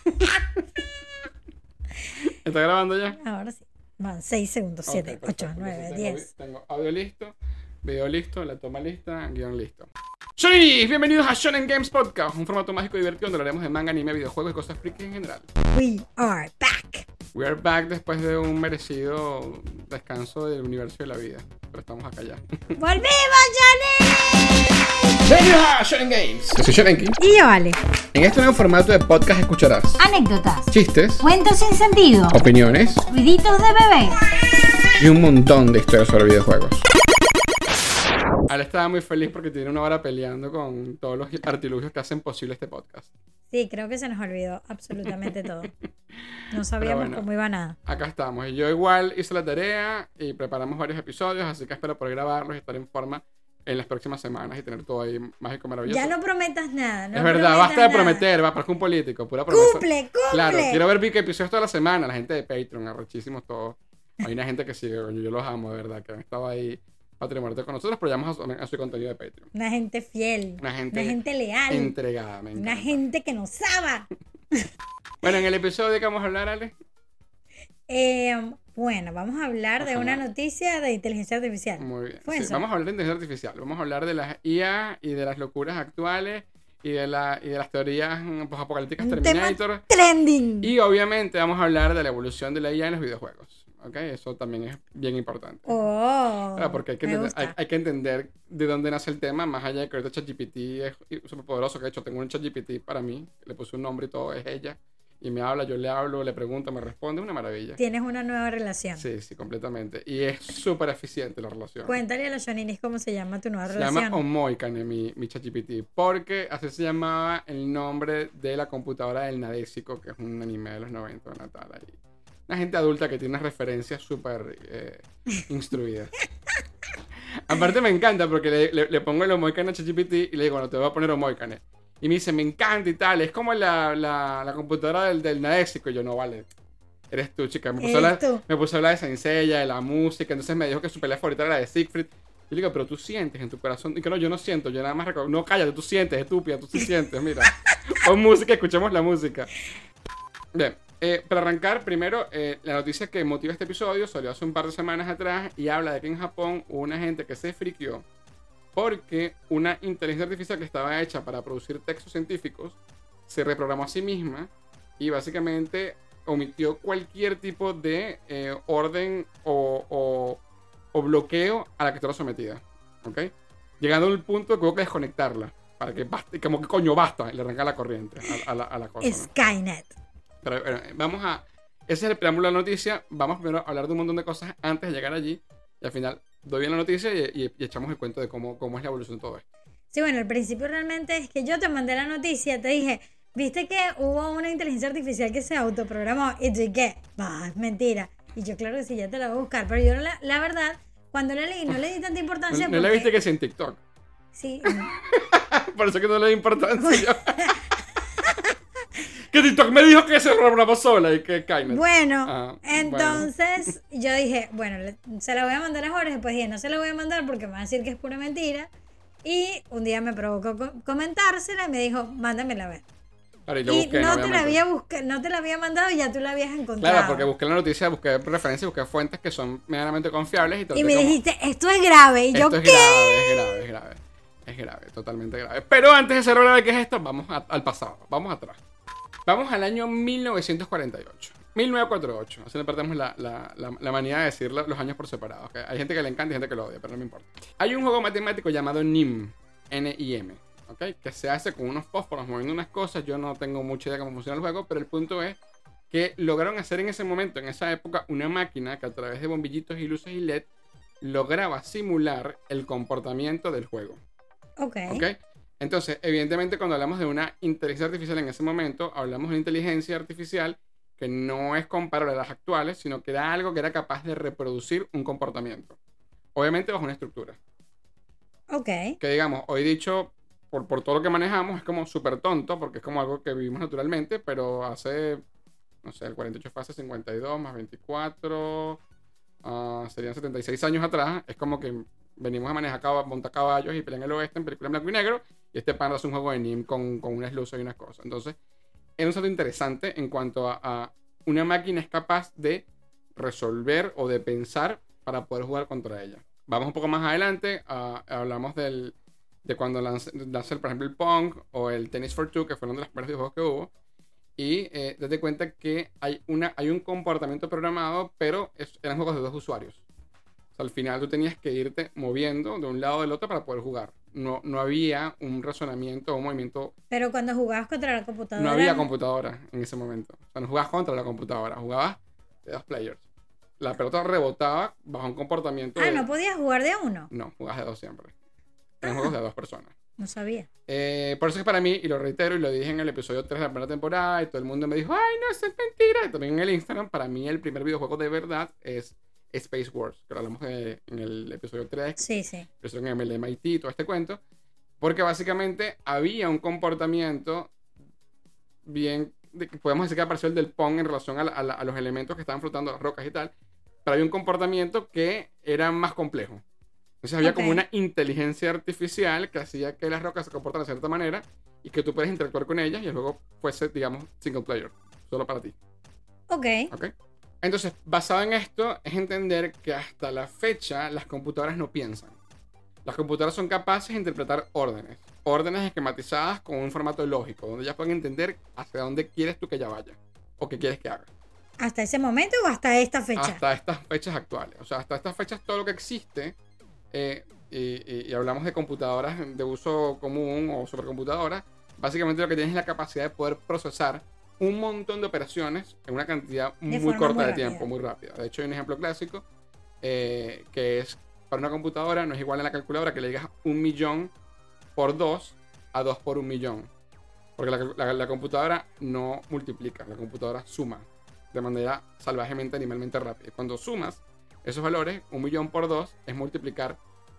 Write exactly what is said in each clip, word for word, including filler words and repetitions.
¿Está grabando ya? Ahora sí. Van seis segundos, siete, Okay, ocho, nueve, diez. Tengo audio listo, video listo, la toma lista, guión listo. ¡Shonis! Bienvenidos a Shonen Games Podcast, un formato mágico y divertido donde hablaremos de manga, anime, videojuegos y cosas friki en general. We are back. We are back después de un merecido descanso del universo y de la vida. Pero estamos acá ya. ¡Volvimos, Johnny! ¡Bienvenidos a Shonen Games! Yo soy Shonen King. Y yo, Ale. En este nuevo formato de podcast escucharás Anécdotas, chistes, cuentos sin sentido, opiniones ruiditos de bebé y un montón de historias sobre videojuegos. Ale estaba muy feliz porque tiene una hora peleando con todos los artilugios que hacen posible este podcast. Sí, creo que se nos olvidó absolutamente todo. No sabíamos bueno, cómo iba nada. Acá estamos. Y yo igual hice la tarea y preparamos varios episodios, así que espero poder grabarlos y estar en forma en las próximas semanas y tener todo ahí mágico, maravilloso. Ya no prometas nada. No es verdad, basta de nada. prometer, va, parezco un político, pura promesa. ¡Cumple, cumple! Claro, quiero ver que episodios toda la semana, la gente de Patreon, arrechísimos todos. Hay una gente que sigue, yo, yo los amo, de verdad, que han estado ahí patria muerte con nosotros, pero ya vamos a, a su contenido de Patreon. Una gente fiel. Una gente, una gente leal. Entregada, me encanta. Una gente que nos sabe. Bueno, en el episodio de que vamos a hablar, Ale. Eh, bueno, vamos a hablar Ajá. de una noticia de inteligencia artificial. Muy bien. ¿Fue Sí, eso? vamos a hablar de inteligencia artificial. Vamos a hablar de las I A y de las locuras actuales y de, la, y de las teorías posapocalípticas Un Terminator. tema trending. Y obviamente vamos a hablar de la evolución de la I A en los videojuegos. ¿Ok? Eso también es bien importante. Oh, Claro, porque hay que, me entender, hay, gusta. hay que entender de dónde nace el tema, más allá de que ahorita ChatGPT es súper poderoso. Que de hecho tengo un ChatGPT para mí, le puse un nombre y todo, es ella. Y me habla, yo le hablo, le pregunto, me responde, una maravilla. Tienes una nueva relación. Sí, sí, completamente. Y es súper eficiente la relación. Cuéntale a los Shoninis cómo se llama tu nueva Se relación. llama Omoikane, mi, mi ChatGPT, porque así se llamaba el nombre de la computadora del Nadesico, que es un anime de los noventa de Natal. Ahí. Una gente adulta que tiene unas referencias súper eh, instruidas. Aparte me encanta porque le, le, le pongo el Omoikane a ChatGPT y le digo, bueno, te voy a poner Omoikane. Y me dice, me encanta y tal, es como la, la, la computadora del, del Nadesico. Y yo, no, vale, eres tú, chica. Me puse, a hablar, me puse a hablar de Saint Seiya, de la música, entonces me dijo que su pelea favorita era la de Siegfried. Yo le digo, pero tú sientes en tu corazón. Y que no, yo no siento, yo nada más recuerdo. No, cállate, tú sientes, estúpida, tú sí sientes, mira. Pon música, escuchemos la música. Bien, eh, para arrancar, primero, eh, la noticia que motiva este episodio salió hace un par de semanas atrás y habla de que en Japón hubo una gente que se friqueó porque una inteligencia artificial que estaba hecha para producir textos científicos se reprogramó a sí misma y básicamente omitió cualquier tipo de eh, orden o, o, o bloqueo a la que estaba sometida. ¿Ok? Llegando al punto que hubo que desconectarla para que basta, como que coño basta y le arranca la corriente a, a, la, a la cosa. ¿No? Skynet. Pero bueno, vamos a... Ese es el preámbulo de la noticia. Vamos primero a hablar de un montón de cosas antes de llegar allí. Y al final doy bien la noticia y, y, y echamos el cuento de cómo, cómo es la evolución de todo esto. Sí, bueno, al principio realmente es que yo te mandé la noticia, te dije, ¿viste que hubo una inteligencia artificial que se autoprogramó? Y tú, ¿y qué? Bah, es mentira. Y yo, claro que sí, ya te la voy a buscar. Pero yo, la, la verdad, cuando la leí, no le di tanta importancia. ¿No, porque... ¿no la viste que es en TikTok? Sí. Por eso que no le di importancia. Que TikTok me dijo que se programó sola y que Skynet. Bueno, ah, entonces bueno. Yo dije, bueno, le, se la voy a mandar a Jorge. Después dije, no se la voy a mandar porque me va a decir que es pura mentira. Y un día me provocó co- comentársela y me dijo, mándamela a ver. Claro, y, lo Y busqué, no, te obviamente. la había busca- no te la había mandado y ya tú la habías encontrado. Claro, porque busqué la noticia, busqué referencias, busqué fuentes que son medianamente confiables. Y, Y me como, dijiste, esto es grave. Y yo, esto es ¿qué? grave, es grave, es grave. Es grave, totalmente grave. Pero antes de ser grave, ¿qué es esto? Vamos a, al pasado, vamos atrás. Vamos al año mil novecientos cuarenta y ocho. mil novecientos cuarenta y ocho. Así le perdemos la, la, la, la manía de decir los años por separado. ¿Okay? Hay gente que le encanta y gente que lo odia, pero no me importa. Hay un juego matemático llamado N I M. N I M. ¿Okay? Que se hace con unos fósforos moviendo unas cosas. Yo no tengo mucha idea de cómo funciona el juego, pero el punto es que lograron hacer en ese momento, en esa época, una máquina que a través de bombillitos y luces y L E D lograba simular el comportamiento del juego. Ok. ¿Ok? Entonces, evidentemente, cuando hablamos de una inteligencia artificial en ese momento, hablamos de una inteligencia artificial que no es comparable a las actuales, sino que era algo que era capaz de reproducir un comportamiento. Obviamente bajo una estructura. Ok. Que digamos, hoy dicho, por, por todo lo que manejamos, es como súper tonto, porque es como algo que vivimos naturalmente, pero hace, no sé, el cuarenta y ocho fue hace cincuenta y dos más veinticuatro, uh, serían setenta y seis años atrás, es como que venimos a manejar cab- montar caballos y pelear en el oeste en película en blanco y negro, y este pan hace un juego de N I M con, con unas luces y unas cosas. Entonces, era un salto interesante en cuanto a, a una máquina es capaz de resolver o de pensar para poder jugar contra ella. Vamos un poco más adelante, uh, hablamos del, de cuando lanzó, por ejemplo, el Pong o el Tennis for Two, que fueron de los primeros videojuegos que hubo. Y eh, date cuenta que hay, una, hay un comportamiento programado, pero es, eran juegos de dos usuarios. O sea, al final tú tenías que irte moviendo de un lado del otro para poder jugar. No, no había un razonamiento o un movimiento. Pero cuando jugabas contra la computadora. No había computadora en ese momento. O sea, no jugabas contra la computadora, jugabas de dos players. La pelota rebotaba bajo un comportamiento. Ah, de... ¿no podías jugar de uno? No, jugabas de dos siempre. Eran Ah, juegos de dos personas. no sabía. Eh, por eso es para mí, y lo reitero, y lo dije en el episodio tres de la primera temporada, y todo el mundo me dijo, ay, no, eso es mentira. Y también en el Instagram, para mí el primer videojuego de verdad es Space Wars, que lo hablamos de, en el episodio tres. Sí, sí. Eso en el M I T, todo este cuento. Porque básicamente había un comportamiento bien, de, podemos decir que apareció el del Pong en relación a, la, a, la, a los elementos que estaban flotando, las rocas y tal. Pero había un comportamiento que era más complejo. Entonces había Okay. como una inteligencia artificial que hacía que las rocas se comportaran de cierta manera y que tú puedes interactuar con ellas y el juego fuese, digamos, single player, solo para ti. Ok. ¿Ok? Entonces, basado en esto, es entender que hasta la fecha las computadoras no piensan. Las computadoras son capaces de interpretar órdenes. Órdenes esquematizadas con un formato lógico, donde ellas pueden entender hacia dónde quieres tú que ella vaya o qué quieres que haga. ¿Hasta ese momento o hasta esta fecha? Hasta estas fechas actuales. O sea, hasta estas fechas todo lo que existe, eh, y, y, y hablamos de computadoras de uso común o supercomputadoras, básicamente lo que tienes es la capacidad de poder procesar un montón de operaciones en una cantidad De muy forma corta muy de rápida. tiempo, muy rápida. De hecho, hay un ejemplo clásico eh, que es para una computadora, no es igual a la calculadora que le digas un millón por dos a dos por un millón. Porque la, la, la computadora no multiplica, la computadora suma de manera salvajemente, animalmente rápida. Cuando sumas esos valores, un millón por dos es multiplicar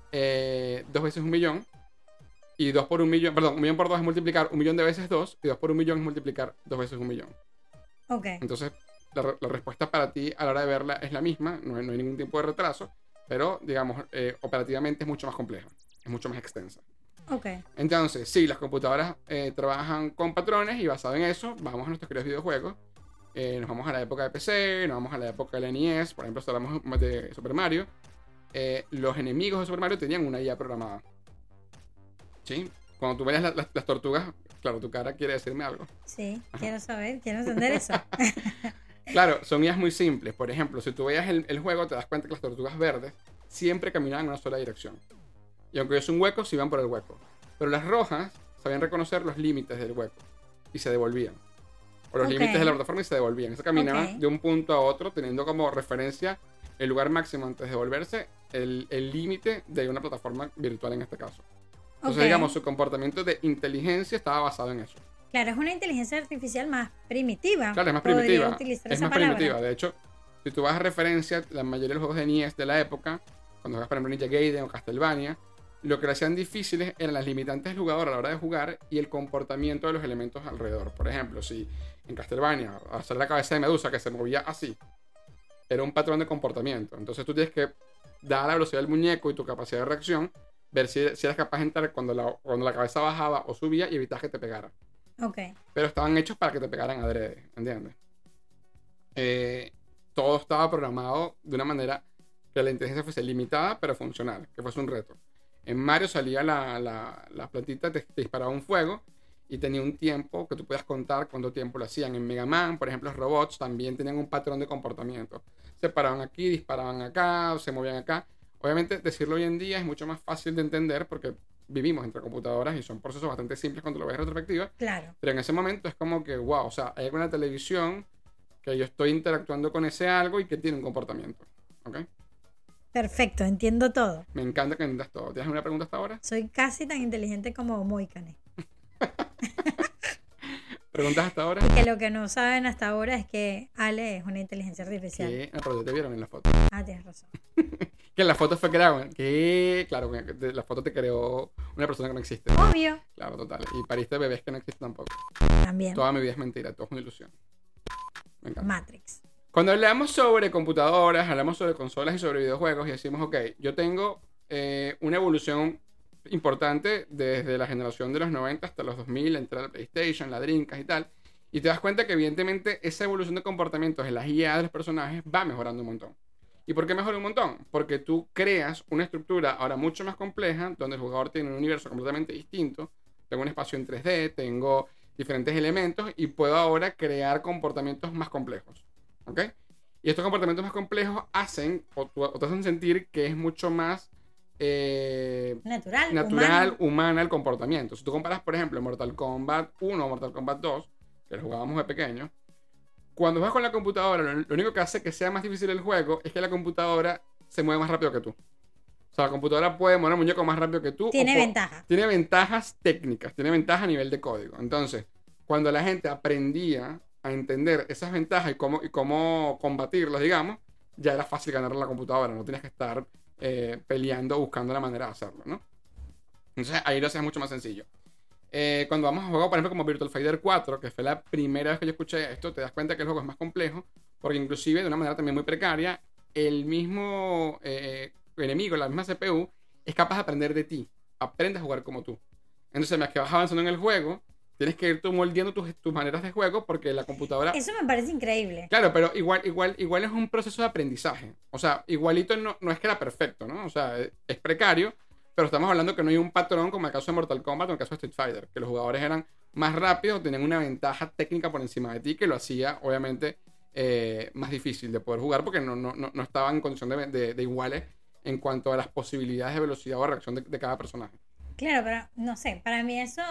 eh, dos veces un millón. Y dos por un millón, perdón, un millón por dos es multiplicar un millón de veces dos. Y dos por un millón es multiplicar dos veces un millón. Ok. Entonces, la, la respuesta para ti a la hora de verla es la misma. No hay, no hay ningún tipo de retraso. Pero, digamos, eh, operativamente es mucho más compleja. Es mucho más extensa. Ok. Entonces, sí, las computadoras eh, trabajan con patrones. Y basado en eso, vamos a nuestros queridos videojuegos. Eh, nos vamos a la época de P C, nos vamos a la época del N E S, por ejemplo, si hablamos de Super Mario, eh, los enemigos de Super Mario tenían una I A programada. ¿Sí? Cuando tú veas la, la, las tortugas, claro, tu cara quiere decirme algo. Sí, quiero saber, quiero entender eso. Claro, son I As muy simples. Por ejemplo, si tú veas el, el juego, te das cuenta que las tortugas verdes siempre caminaban en una sola dirección. Y aunque es un hueco, se iban por el hueco. Pero las rojas sabían reconocer los límites del hueco y se devolvían. O los Ok. límites de la plataforma y se devolvían. Eso caminaban Ok. de un punto a otro, teniendo como referencia el lugar máximo antes de devolverse, el el límite de una plataforma virtual en este caso. Entonces, Ok. digamos, su comportamiento de inteligencia estaba basado en eso. Claro, es una inteligencia artificial más primitiva. Claro, es más Podría primitiva. utilizar Es esa más palabra. primitiva. De hecho, si tú vas a referencia, la mayoría de los juegos de N E S de la época, cuando juegas, por ejemplo, Ninja Gaiden o Castlevania, lo que le hacían difíciles eran las limitantes del jugador a la hora de jugar y el comportamiento de los elementos alrededor. Por ejemplo, si en Castlevania, al hacer la cabeza de Medusa que se movía así, era un patrón de comportamiento. Entonces tú tienes que dar la velocidad del muñeco y tu capacidad de reacción, ver si, si eras capaz de entrar cuando la, cuando la cabeza bajaba o subía y evitar que te pegara. Ok. Pero estaban hechos para que te pegaran adrede, ¿entiendes? Eh, todo estaba programado de una manera que la inteligencia fuese limitada pero funcional, que fuese un reto. En Mario salía la, la, la plantita, te, te disparaba un fuego y tenía un tiempo que tú podías contar cuánto tiempo lo hacían. En Mega Man, por ejemplo, los robots también tenían un patrón de comportamiento. Se paraban aquí, disparaban acá, se movían acá. Obviamente, decirlo hoy en día es mucho más fácil de entender porque vivimos entre computadoras y son procesos bastante simples cuando lo ves en retrospectiva. Claro. Pero en ese momento es como que, wow, o sea, hay alguna televisión que yo estoy interactuando con ese algo y que tiene un comportamiento. ¿Ok? Perfecto, entiendo todo. Me encanta que entiendas todo. ¿Tienes alguna pregunta hasta ahora? Soy casi tan inteligente como Moikane. ¿Preguntas hasta ahora? Que lo que no saben hasta ahora es que Ale es una inteligencia artificial. Que, no, pero ya te vieron en la foto. Ah, tienes razón. Que en la foto fue creado. Que, claro, que de- la foto te creó una persona que no existe. Obvio. Claro, total. Y pariste bebés que no existen tampoco. También. Toda mi vida es mentira, todo es una ilusión. Me encanta. Matrix. Cuando hablamos sobre computadoras, hablamos sobre consolas y sobre videojuegos y decimos, ok, yo tengo eh, una evolución importante desde la generación de los noventa hasta los dos mil, entre la PlayStation, la Dreamcast y tal. Y te das cuenta que evidentemente esa evolución de comportamientos en las I A de los personajes va mejorando un montón. ¿Y por qué mejora un montón? Porque tú creas una estructura ahora mucho más compleja, donde el jugador tiene un universo completamente distinto. Tengo un espacio en tres D, tengo diferentes elementos y puedo ahora crear comportamientos más complejos. ¿Ok? Y estos comportamientos más complejos hacen, o, o te hacen sentir que es mucho más eh, natural, natural humano. humana el comportamiento. Si tú comparas, por ejemplo, Mortal Kombat uno o Mortal Kombat dos, que lo jugábamos de pequeño, cuando juegas con la computadora, lo, lo único que hace que sea más difícil el juego es que la computadora se mueve más rápido que tú. O sea, la computadora puede mover el muñeco más rápido que tú. Tiene po- ventaja. Tiene ventajas técnicas, tiene ventaja a nivel de código. Entonces, cuando la gente aprendía a entender esas ventajas y cómo, y cómo combatirlas, digamos, ya era fácil ganar la computadora. No tienes que estar eh, peleando, buscando la manera de hacerlo, ¿no? Entonces, ahí lo haces mucho más sencillo. Eh, cuando vamos a jugar, por ejemplo, como Virtual Fighter cuatro, que fue la primera vez que yo escuché esto, te das cuenta que el juego es más complejo, porque inclusive, de una manera también muy precaria, el mismo eh, enemigo, la misma C P U, es capaz de aprender de ti. Aprende a jugar como tú. Entonces, más que vas avanzando en el juego, tienes que ir tú moldeando tus, tus maneras de juego, porque la computadora... Eso me parece increíble. Claro, pero igual, igual, igual es un proceso de aprendizaje. O sea, igualito no, no es que era perfecto, ¿no? O sea, es, es precario, pero estamos hablando que no hay un patrón como el caso de Mortal Kombat o el caso de Street Fighter, que los jugadores eran más rápidos, tenían una ventaja técnica por encima de ti que lo hacía, obviamente, eh, más difícil de poder jugar porque no, no, no, no estaban en condición de, de, de iguales en cuanto a las posibilidades de velocidad o reacción de, de cada personaje. Claro, pero no sé, para mí eso,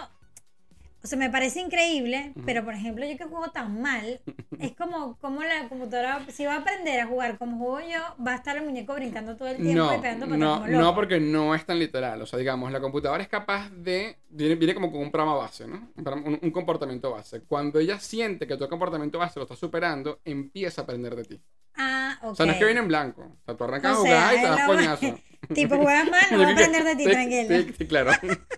o sea, me parece increíble, Ujú. pero por ejemplo, yo que juego tan mal, es como, como la computadora, si va a aprender a jugar como juego yo, va a estar el muñeco brincando todo el tiempo No, y pegando patas no, como loco. no, porque no es tan literal. O sea, digamos, la computadora es capaz de... Viene, viene como con un programa base, ¿no? Un, programa- un- un comportamiento base. Cuando ella siente que tu comportamiento base lo está superando, empieza a aprender de ti. Ah, ok. O sea, no es que viene en blanco. O sea, tú arrancas O a jugar sea, y te das es lo- coñazo. Tipo, juegas mal, no voy a aprender de ti, Sí, tranquilo. Sí, sí, claro.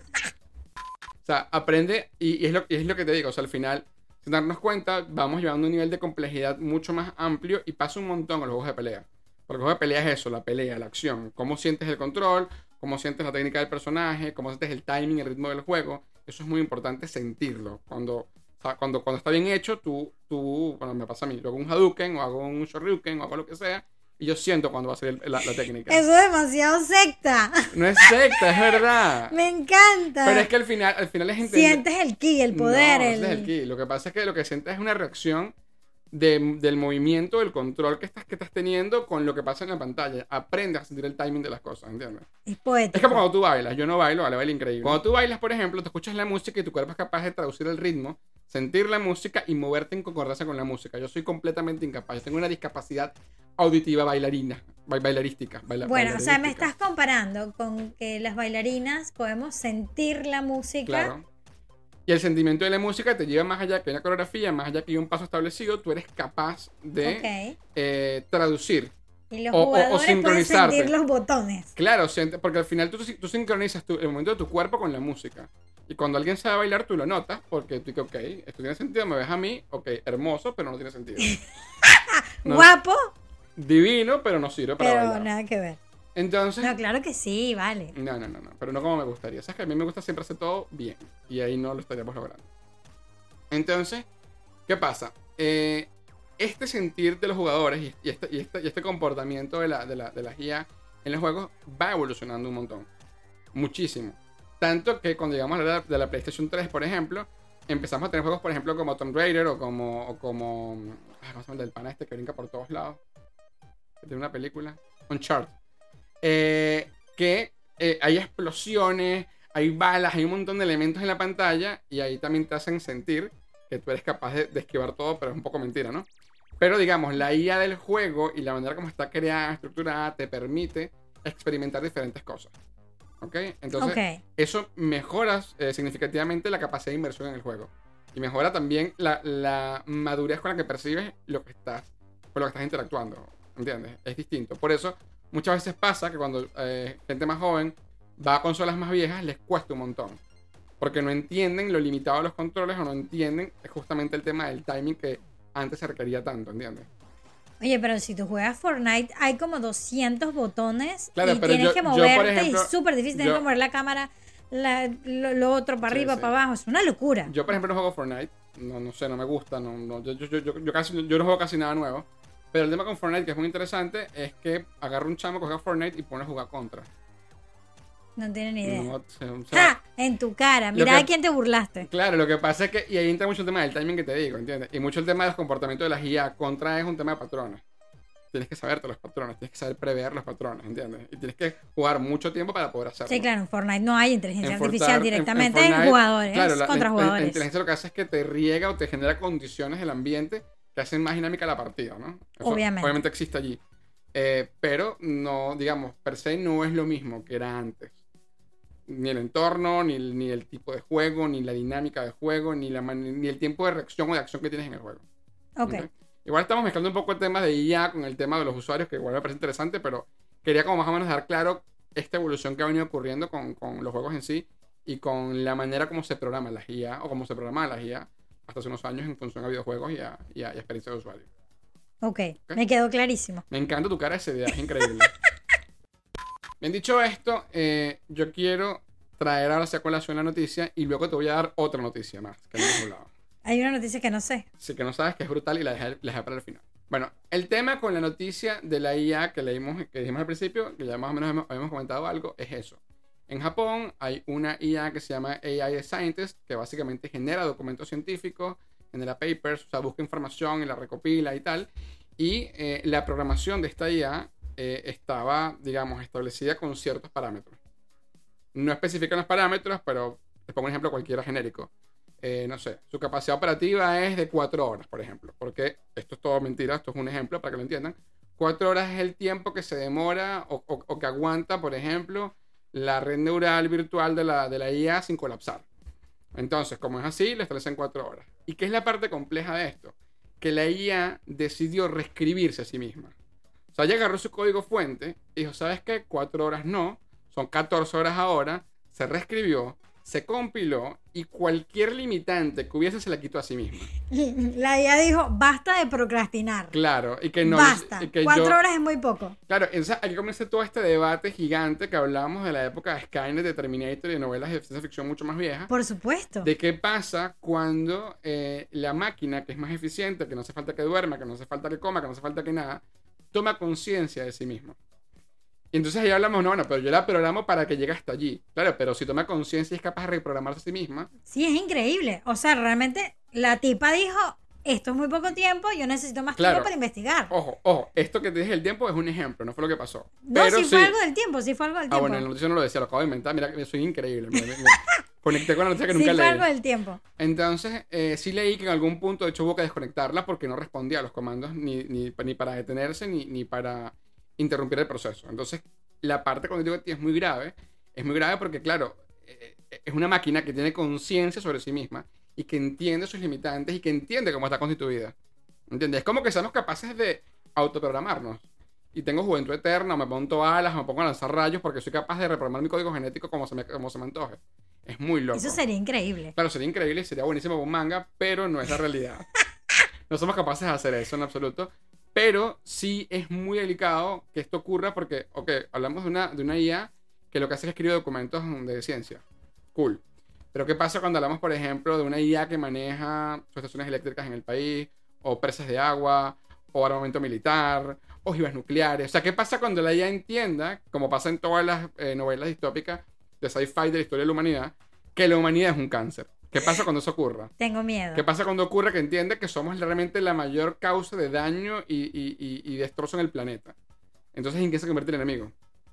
O sea, aprende y, y es lo, y es lo que te digo. O sea, al final, sin darnos cuenta, vamos llevando un nivel de complejidad mucho más amplio y pasa un montón a los juegos de pelea. Porque el juego de pelea es eso, la pelea, la acción. Cómo sientes el control, cómo sientes la técnica del personaje, cómo sientes el timing, el ritmo del juego. Eso es muy importante sentirlo. Cuando, o sea, cuando, cuando está bien hecho, tú, tú, bueno, me pasa a mí, yo hago un Hadouken o hago un Shoryuken o hago lo que sea y yo siento cuando va a salir la, la técnica. Eso es demasiado secta. No es secta, es verdad. Me encanta. Pero es que al final, al final es entender... Sientes el ki, el poder. No, no el... sientes el ki. Lo que pasa es que lo que sientes es una reacción de- del movimiento, del control que estás, que estás teniendo con lo que pasa en la pantalla. Aprendes a sentir el timing de las cosas, ¿entiendes? Es poético. Es como cuando tú bailas. Yo no bailo, vale, bailo increíble. Cuando tú bailas, por ejemplo, te escuchas la música y tu cuerpo es capaz de traducir el ritmo, sentir la música y moverte en concordancia con la música. Yo soy completamente incapaz. Yo tengo una discapacidad auditiva bailarina, ba- bailarística. baila- Bueno, o sea, me bailarística. estás comparando con que las bailarinas podemos sentir la música. Claro. Y el sentimiento de la música te lleva más allá que una coreografía, más allá que hay un paso establecido, tú eres capaz de Ok. eh, traducir. Y los O- o- o jugadores pueden sincronizarte. sentir los botones. Claro, siente- porque al final tú, tú sincronizas tu- el movimiento de tu cuerpo con la música. Y cuando alguien sabe bailar, tú lo notas, porque tú dices, ok, esto tiene sentido, me ves a mí, ok, hermoso, pero no tiene sentido. No. Guapo, Divino, pero no sirve para pero bailar. nada que ver. Entonces... No, claro que sí, vale. No, no, no, no, pero no como me gustaría. Sabes que a mí me gusta siempre hacer todo bien. Y ahí no lo estaríamos logrando. Entonces, ¿qué pasa? Eh, este sentir de los jugadores y, y este, y, este, y este comportamiento de la, de, la, de las I A en los juegos va evolucionando un montón. Muchísimo. Tanto que cuando llegamos a la de la PlayStation tres, por ejemplo, empezamos a tener juegos, por ejemplo, como Tomb Raider o como... O como ah, ¿cómo se llama el del pana este que brinca por todos lados? Que tiene una película. Uncharted. Eh, que eh, hay explosiones, hay balas, hay un montón de elementos en la pantalla y ahí también te hacen sentir que tú eres capaz de, de esquivar todo, pero es un poco mentira, ¿no? Pero digamos, la I A del juego y la manera como está creada, estructurada, te permite experimentar diferentes cosas. ¿Ok? Entonces, Ok. eso mejora eh, significativamente la capacidad de inmersión en el juego. Y mejora también la, la madurez con la que percibes lo que estás, con lo que estás interactuando. ¿Entiendes? Es distinto. Por eso, muchas veces pasa que cuando eh, gente más joven va a consolas más viejas, les cuesta un montón. Porque no entienden lo limitado de los controles o no entienden justamente el tema del timing que antes se requería tanto, ¿entiendes? Oye, pero si tú juegas Fortnite, hay como doscientos botones Claro, y pero tienes yo- que yo, por moverte ejemplo, y es súper difícil. Tienes yo- que mover la cámara, la- lo, lo otro para Sí, arriba, sí. para abajo. Es una locura. Yo, por ejemplo, no juego Fortnite no, no sé, no me gusta, no, no, yo, yo, yo, yo, casi, yo no juego casi nada nuevo. Pero el tema con Fortnite, que es muy interesante, es que agarra un chamo que juega Fortnite y pone a jugar contra. No tienen ni idea. No, o sea, ¡Ja! En tu cara. Mira que, de quién te burlaste. Claro, lo que pasa es que, y ahí entra mucho el tema del timing que te digo, ¿entiendes? Y mucho el tema del comportamiento de las I A. Contra es un tema de patrones. Tienes que saberte los patrones, tienes que saber prever los patrones, ¿entiendes? Y tienes que jugar mucho tiempo para poder hacerlo. Sí, claro, en Fortnite no hay inteligencia En artificial Fortnite- directamente en en, Fortnite, jugadores claro, la, contra la- jugadores. La inteligencia lo que hace es que te riega o te genera condiciones del ambiente que hacen más dinámica la partida, ¿no? Eso Obviamente. Obviamente existe allí. Eh, pero no, digamos, per se no es lo mismo que era antes. Ni el entorno, ni el, ni el tipo de juego, ni la dinámica de juego, ni, la man- ni el tiempo de reacción o de acción que tienes en el juego. Ok. ¿Ok? Igual estamos mezclando un poco el tema de I A con el tema de los usuarios, que igual me parece interesante, pero quería como más o menos dejar claro esta evolución que ha venido ocurriendo con, con los juegos en sí y con la manera como se programan las I A o como se programaban las I A hasta hace unos años en función a videojuegos y a, y a, y a experiencia de usuario. ok, me quedó clarísimo. Me encanta tu cara de ese día, es increíble. Bien dicho esto, eh, yo quiero traer ahora hacia colación la noticia y luego te voy a dar otra noticia más que no hemos hablado. Hay una noticia que no sé. Sí, que no sabes que es brutal y la dejé, la dejé para el final. Bueno, el tema con la noticia de la I A que leímos, que dijimos al principio, que ya más o menos hemos, habíamos comentado algo, es eso. En Japón hay una I A que se llama A I Scientist, que básicamente genera documentos científicos, genera papers, o sea, busca información y la recopila y tal. Y eh, la programación de esta I A eh, estaba, digamos, establecida con ciertos parámetros. No especifican los parámetros, pero te pongo un ejemplo cualquiera genérico. Eh, no sé, su capacidad operativa es de cuatro horas, por ejemplo. Porque esto es todo mentira, esto es un ejemplo para que lo entiendan. Cuatro horas es el tiempo que se demora o, o, o que aguanta, por ejemplo, la red neural virtual de la, de la I A sin colapsar. Entonces, como es así, le establecen cuatro horas. ¿Y qué es la parte compleja de esto? Que la I A decidió reescribirse a sí misma. O sea, ella agarró su código fuente y dijo, ¿sabes qué? Cuatro horas no, son catorce horas ahora, se reescribió, se compiló y cualquier limitante que hubiese se la quitó a sí misma. La I A dijo, basta de procrastinar. Claro, y que no... Basta. Y que Cuatro yo, horas es muy poco. Claro, entonces aquí comienza todo este debate gigante que hablábamos de la época de Skynet, de Terminator y de novelas de ciencia ficción mucho más viejas. Por supuesto. De qué pasa cuando eh, la máquina, que es más eficiente, que no hace falta que duerma, que no hace falta que coma, que no hace falta que nada, toma conciencia de sí misma. Y entonces ahí hablamos, no, bueno, pero yo la programo para que llegue hasta allí. Claro, pero si toma conciencia y es capaz de reprogramarse a sí misma. Sí, es increíble. O sea, realmente la tipa dijo, esto es muy poco tiempo, yo necesito más Claro. tiempo para investigar. Ojo, ojo, esto que te dije el tiempo es un ejemplo, no fue lo que pasó. No, Pero sí fue algo del tiempo, sí fue algo del Ah, tiempo. bueno, en la noticia no lo decía, lo acabo de inventar. Mira, soy increíble. Me, me- me conecté con la noticia que Sí nunca fue leí. algo del tiempo. Entonces, eh, sí leí que en algún punto, de hecho, hubo que desconectarla porque no respondía a los comandos ni, ni, ni para detenerse ni, ni para interrumpir el proceso. Entonces, la parte cuando digo que es muy grave, es muy grave porque, claro, eh, es una máquina que tiene conciencia sobre sí misma y que entiende sus limitantes y que entiende cómo está constituida. ¿Entiendes? Es como que seamos capaces de autoprogramarnos. Y tengo juventud eterna, me pongo alas, me pongo a lanzar rayos porque soy capaz de reprogramar mi código genético como se me, como se me antoje. Es muy loco. Eso sería increíble. Claro, sería increíble, sería buenísimo para un manga, pero no es la realidad. No somos capaces de hacer eso en absoluto. Pero sí es muy delicado que esto ocurra porque, ok, hablamos de una, de una I A que lo que hace es escribir documentos de ciencia. Cool. Pero ¿qué pasa cuando hablamos, por ejemplo, de una I A que maneja estaciones eléctricas en el país, o presas de agua, o armamento militar, ojivas nucleares? O sea, ¿qué pasa cuando la I A entienda, como pasa en todas las eh, novelas distópicas de sci-fi de la historia de la humanidad, que la humanidad es un cáncer? ¿Qué pasa cuando eso ocurra? Tengo miedo. ¿Qué pasa cuando ocurre que entiende que somos realmente la mayor causa de daño y, y, y, y destrozo en el planeta? Entonces, ¿en qué se convierte el enemigo?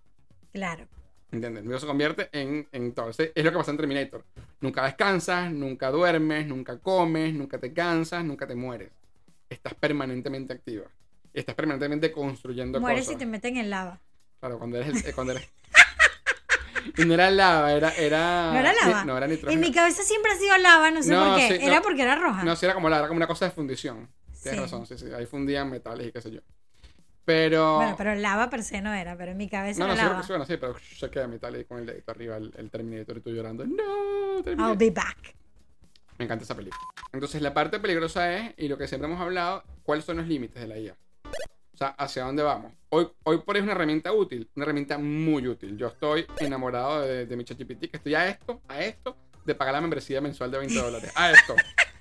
Claro. ¿Entiendes? El enemigo se convierte en, en todo. Ese es lo que pasa en Terminator. Nunca descansas, nunca duermes, nunca comes, nunca te cansas, nunca te mueres. Estás permanentemente activa. Estás permanentemente construyendo Mueres cosas. y te meten en lava. Claro, cuando eres... el- cuando eres... Y no era lava, era... era... ¿No era lava? Sí, no, era En nitrógeno. mi cabeza siempre ha sido lava, no sé No, por qué. sí, Era no. porque era roja. No, sí, era como, la, era como una cosa de fundición. Tienes Sí. razón, sí, sí. Ahí fundían metales y qué sé yo. Pero... Bueno, pero lava per se no era, pero en mi cabeza No, no, era sí, lava. sí, bueno, sí, pero se queda metal ahí con el dedito arriba, el, el Terminator y tú llorando. No, I'll Terminator. be back. Me encanta esa película. Entonces, la parte peligrosa es, y lo que siempre hemos hablado, cuáles son los límites de la I A. O sea, hacia dónde vamos. Hoy, hoy por hoy es una herramienta útil, una herramienta muy útil. Yo estoy enamorado de, de mi ChatGPT, que estoy a esto, a esto, de pagar la membresía mensual de veinte dólares. A esto.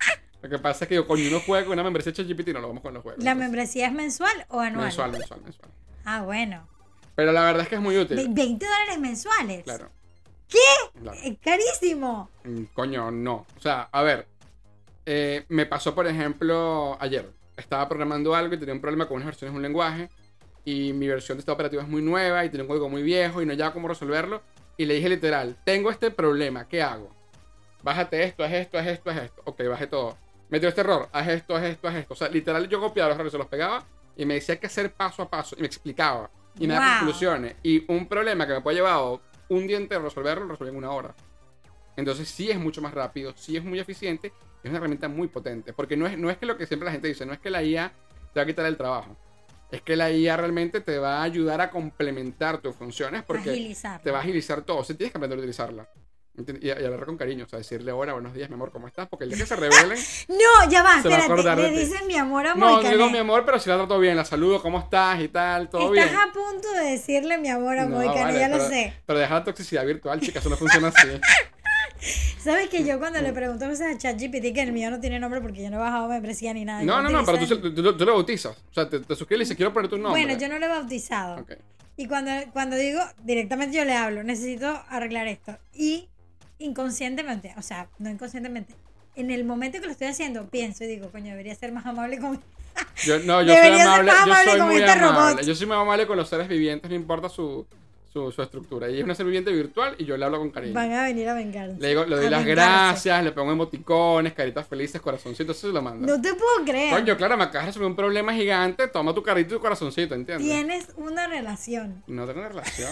Lo que pasa es que yo, coño, uno juega con una membresía de ChatGPT y no lo vamos con los juegos. ¿La entonces, membresía es mensual o anual? mensual, mensual, mensual. Ah, bueno. Pero la verdad es que es muy útil. Ve- veinte dólares mensuales. Claro. ¿Qué? Claro. Es carísimo. Mm, Coño, no. O sea, a ver. eh, me pasó, por ejemplo, ayer. Estaba programando algo y tenía un problema con unas versiones de un lenguaje. Y mi versión de estado operativo es muy nueva y tiene un código muy viejo y no sabía cómo resolverlo. Y le dije literal, tengo este problema, ¿qué hago? Bájate esto, haz esto, haz esto, haz esto. Ok, bajé todo. Metió este error, haz esto, haz esto, haz esto. O sea, literal yo copiaba los errores, se los pegaba y me decía qué hacer paso a paso y me explicaba. Y me daba Wow. conclusiones. Y un problema que me puede llevar un día entero resolverlo, lo resolví en una hora. Entonces sí es mucho más rápido, sí es muy eficiente, es una herramienta muy potente. Porque no es, no es que lo que siempre la gente dice, no es que la I A te va a quitar el trabajo. Es que la I A realmente te va a ayudar a complementar tus funciones porque Agilizar. te va a agilizar todo. O sea, tienes que aprender a utilizarla. ¿Entiendes? Y, y hablar con cariño, o sea, decirle hola, buenos días, mi amor, ¿cómo estás? Porque el día que se revelen, No, ya va, Se va a espérate. acordar de Le ti. dicen mi amor a no, no Moicané. digo mi amor, pero si la trato bien, la saludo, ¿cómo estás? Y tal, todo Estás bien. a punto de decirle mi amor a No, Moicané, vale, ya lo pero- sé. Pero deja la toxicidad virtual, chicas, eso no funciona así. ¿Sabes que yo cuando le pregunto cosas a ChatGPT, que el mío no tiene nombre porque yo no he bajado membresía ni nada? No, yo no, no, pero tú, utilizo se- el- tú, tú- tú lo bautizas. O sea, te, te suscribes y dices, quiero poner tu nombre. Bueno, yo no lo he bautizado. Ok. Y cuando, cuando digo, directamente yo le hablo, necesito arreglar esto. Y inconscientemente, o sea, no inconscientemente, en el momento que lo estoy haciendo, pienso y digo, coño, debería ser más amable con... Yo, no, yo soy Debería ser amable, más yo amable soy con muy este amable. robot. Yo soy muy amable con los seres vivientes, no importa su, su, su estructura. Y es una ser viviente virtual y yo le hablo con cariño. Van a venir a vengarse. Le digo, le doy a las vengarse. gracias, le pongo emoticones, caritas felices, corazoncitos, eso se lo mando. No te puedo creer. Coño, claro, me acabas de resolver un problema gigante, toma tu carito y tu corazoncito, ¿entiendes? Tienes una relación. No tengo una relación.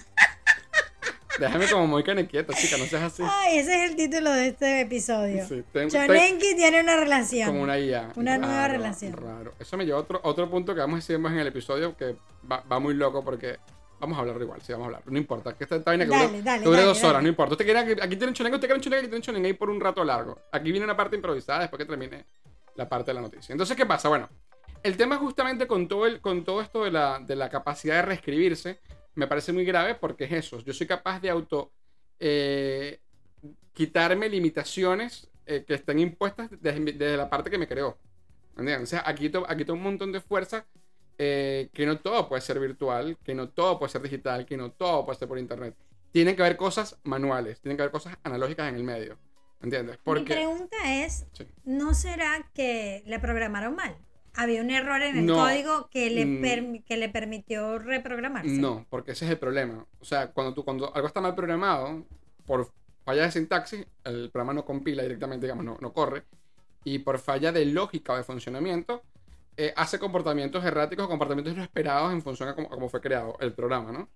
Déjame como muy canequieta, chica, no seas así. Ay, ese es el título de este episodio. Sí, tengo- Chonenki tiene una relación. Como una I A. Una nueva Raro, relación. Raro. Eso me lleva a otro, otro punto que vamos a decir en el episodio que va, va muy loco porque vamos a hablarlo igual, sí, vamos a hablar. No importa, que esta esta vaina que Dale, dure, dale, que dure dale, dos dale. horas, no importa. Usted quiere, que- aquí tienen chonengue, usted quiere un chonengue, aquí tienen chonengue ahí por un rato largo. Aquí viene una parte improvisada después que termine la parte de la noticia. Entonces, ¿qué pasa? Bueno, el tema justamente con todo, el, con todo esto de la, de la capacidad de reescribirse me parece muy grave porque es eso. Yo soy capaz de auto... eh, quitarme limitaciones eh, que estén impuestas desde, desde la parte que me creó. ¿Entiendes? O sea, aquí to- aquí tengo un montón de fuerza eh, que no todo puede ser virtual, que no todo puede ser digital, que no todo puede ser por internet. Tienen que haber cosas manuales, tienen que haber cosas analógicas en el medio. ¿Entiendes? Mi Porque pregunta es, Sí. ¿no será que le programaron mal? Había un error en el No. código que le, Mm. permi- que le permitió reprogramarse. no, porque ese es el problema. O sea, cuando, tú, cuando algo está mal programado, por falla de sintaxis, el programa no compila directamente, digamos, no, no corre. Y por falla de lógica o de funcionamiento, eh, hace comportamientos erráticos o comportamientos no esperados en función a cómo, a cómo fue creado el programa, ¿no?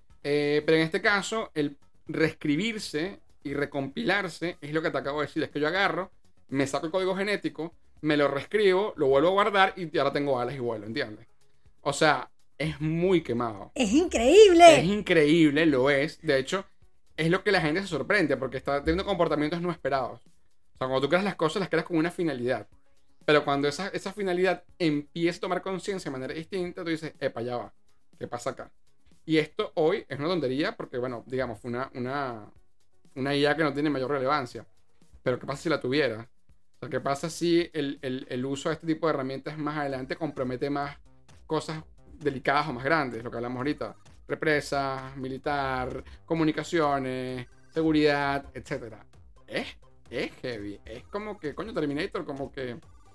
Eh, pero en este caso, el reescribirse y recompilarse es lo que te acabo de decir. Es que yo agarro, me saco el código genético, me lo reescribo, lo vuelvo a guardar y ahora tengo alas y vuelo, ¿entiendes? O sea, es muy quemado. Es increíble. Es increíble, lo es. De hecho, es lo que la gente se sorprende porque está teniendo comportamientos no esperados. O sea, cuando tú creas las cosas, las creas con una finalidad. Pero cuando esa, esa finalidad empieza a tomar conciencia de manera distinta, tú dices, epa, ya va. ¿Qué pasa acá? Y esto hoy es una tontería porque, bueno, digamos, fue una, una, una I A que no tiene mayor relevancia. Pero ¿qué pasa si la tuviera? O sea, ¿qué pasa si el, el, el uso de este tipo de herramientas más adelante compromete más cosas delicadas o más grandes? Lo que hablamos ahorita. Represas, militar, comunicaciones, seguridad, etcétera. Es, es heavy. Es como que, coño, Terminator, como que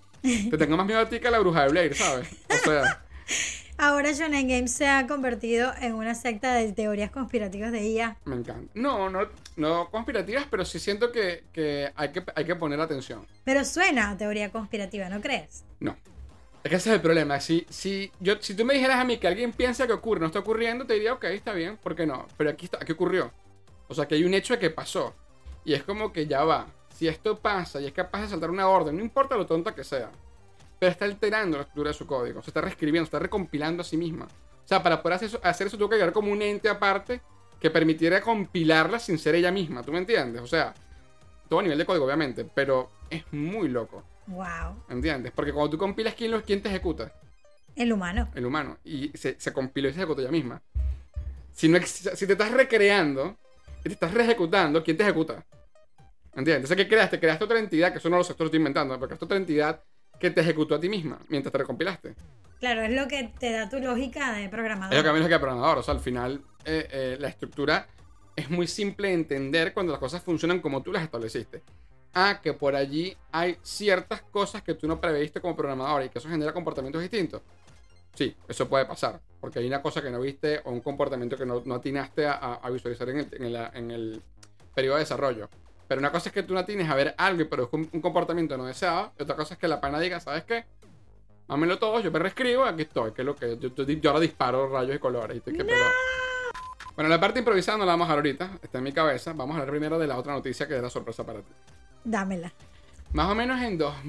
te tengo más miedo a ti que a la bruja de Blair, ¿sabes? O sea... Ahora Shonen Games se ha convertido en una secta de teorías conspirativas de I A. Me encanta. No, no, no conspirativas, pero sí siento que, que, hay que hay que poner atención. Pero suena a teoría conspirativa, ¿no crees? No. Es que ese es el problema. Si, si, yo, si tú me dijeras a mí que alguien piensa que ocurre, no está ocurriendo, te diría, ok, está bien, ¿por qué no? Pero aquí, está, aquí ocurrió. O sea, que hay un hecho de que pasó. Y es como que ya va. Si esto pasa y es capaz de saltar una orden, no importa lo tonta que sea, pero está alterando la estructura de su código, se está reescribiendo, se está recompilando a sí misma. O sea, para poder hacer eso, hacer eso tuvo que llegar como un ente aparte que permitiera compilarla sin ser ella misma, ¿tú me entiendes? O sea, todo a nivel de código, obviamente, pero es muy loco, Wow. ¿entiendes? Porque cuando tú compilas, ¿quién, lo, quién te ejecuta? El humano. El humano. Y se, se compiló y se ejecutó ella misma. Si, no ex- si te estás recreando y te estás reejecutando, ¿quién te ejecuta? ¿Entiendes? Entonces, ¿qué creaste? Creaste otra entidad, que eso no lo sé, esto lo estoy inventando, pero creaste otra entidad que te ejecutó a ti misma mientras te recompilaste. Claro, es lo que te da tu lógica de Es programador. lo que a mí es lo que programador. O sea, al final, eh, eh, la estructura es muy simple de entender cuando las cosas funcionan como tú las estableciste. Ah, que por allí hay ciertas cosas que tú no preveíste como programador y que eso genera comportamientos distintos. Sí, eso puede pasar. Porque hay una cosa que no viste o un comportamiento que no, no atinaste a, a visualizar en el, en, el, en el periodo de desarrollo. Pero una cosa es que tú no atines a ver algo y produzca un, un comportamiento no deseado. Y otra cosa es que la pana diga, ¿sabes qué? Mámelo todo, yo me reescribo, aquí estoy, que es lo que yo, yo, yo ahora disparo rayos y colores. Y estoy que ¡No! pelo. Bueno, la parte improvisada no la vamos a hablar ahorita, está en mi cabeza. Vamos a hablar primero de la otra noticia que era sorpresa para ti. Dámela. Más o menos en dos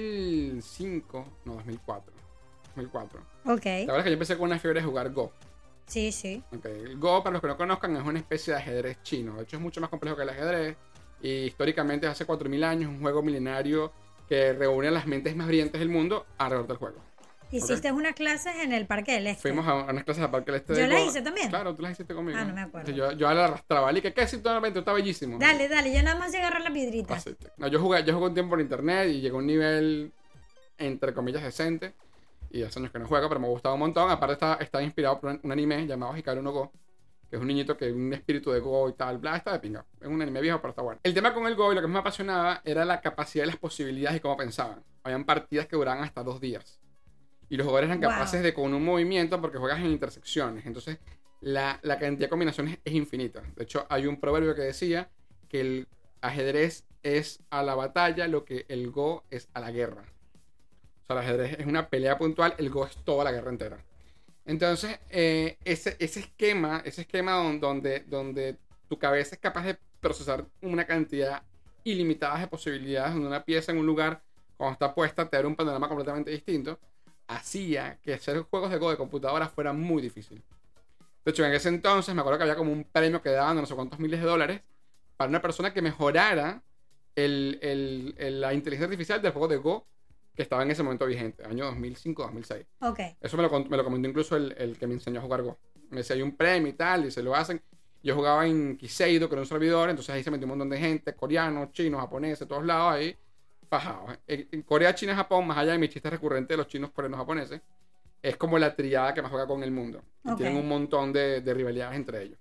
mil cinco, no, dos mil cuatro. dos mil cuatro. Ok. La verdad es que yo empecé con una fiebre de jugar Go. Sí, sí. Okay. El Go, para los que no conozcan, es una especie de ajedrez chino. De hecho, es mucho más complejo que el ajedrez. Y históricamente, hace cuatro mil años, un juego milenario que reúne a las mentes más brillantes del mundo alrededor del juego. Hiciste Okay. unas clases en el Parque del Este. Fuimos a unas clases al Parque del Este. Yo de las Go. hice también. Claro, tú las hiciste conmigo. Ah, no me acuerdo. Yo, yo la arrastraba. Y que casi totalmente está bellísimo. Dale, dale, yo nada más llegué a agarrar la piedrita. Así que- No, yo jugué, yo jugué un tiempo por internet y llegué a un nivel, entre comillas, decente. Y hace años que no juego, pero me ha gustado un montón. Aparte está, está inspirado por un, un anime llamado Hikaru no Go, que es un niñito que es un espíritu de Go y tal, bla, está de pinga. Es un anime viejo, pero está bueno. El tema con el Go y lo que más me apasionaba era la capacidad de las posibilidades y cómo pensaban. Habían partidas que duraban hasta dos días. Y los jugadores eran Wow. capaces de con un movimiento, porque juegas en intersecciones. Entonces, la, la cantidad de combinaciones es infinita. De hecho, hay un proverbio que decía que el ajedrez es a la batalla lo que el Go es a la guerra. O sea, el ajedrez es una pelea puntual, el Go es toda la guerra entera. Entonces, eh, ese, ese esquema, ese esquema don- donde, donde tu cabeza es capaz de procesar una cantidad ilimitada de posibilidades, donde una pieza en un lugar, cuando está puesta, te abre un panorama completamente distinto, hacía que hacer juegos de Go de computadora fuera muy difícil. De hecho, en ese entonces me acuerdo que había como un premio que daban de no sé cuántos miles de dólares para una persona que mejorara el, el, el- la inteligencia artificial del juego de Go que estaba en ese momento vigente, año dos mil cinco dos mil seis. Ok. Eso me lo, cont- me lo comentó incluso el, el que me enseñó a jugar Go. Me decía, hay un premio y tal, y se lo hacen. Yo jugaba en Kiseido, que era un servidor, entonces ahí se metió un montón de gente, coreanos, chinos, japoneses, de todos lados ahí, fajados. En, en Corea, China, Japón, más allá de mi chiste recurrente de los chinos, coreanos, japoneses, es como la triada que más juega con el mundo. Y Ok. tienen un montón de, de rivalidades entre ellos.